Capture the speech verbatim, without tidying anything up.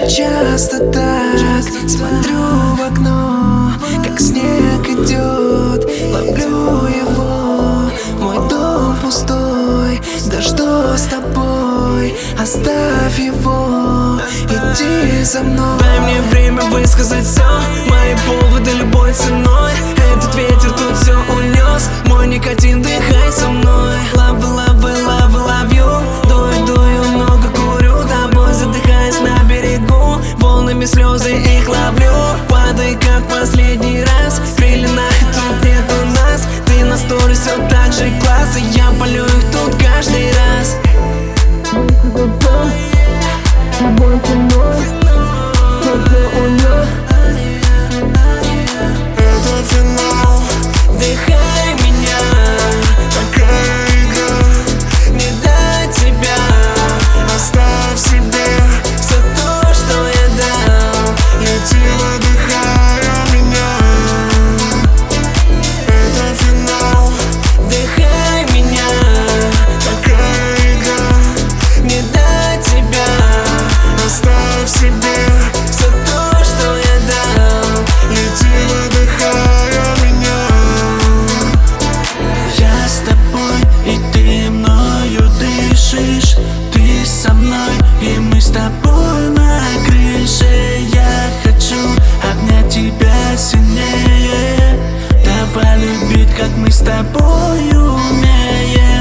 часто так смотрю в окно, как снег идет, ловлю его. Мой дом пустой, да что с тобой? Оставь его, иди за мной. Дай мне время высказать все, мои поводы любой ценой. Этот ветер тут все унес, мой никотин, дыхай со мной. Love, love, love, love you. Дую, дую, много курю, тобой задыхаясь на берегу. Волнами слезы их ловлю, падай как последний раз. Крылья тут нету нас, ты на сторис все так же класс, и я полю их тут каждый раз. Любой ценой, только унес. Это финал, Дыхай меня, такая игра, не дать тебя. оставь себе, Все то, что я дал, лети, выдыхая меня. Это финал, дыхай меня, такая игра, не дать тебя. оставь себе, Все то, что я дал, лети, выдыхая меня. Я с тобой, и ты мною дышишь. Ты со мной, и мы с тобой на крыше. Я хочу обнять тебя сильнее. Давай любить, как мы с тобой умеем.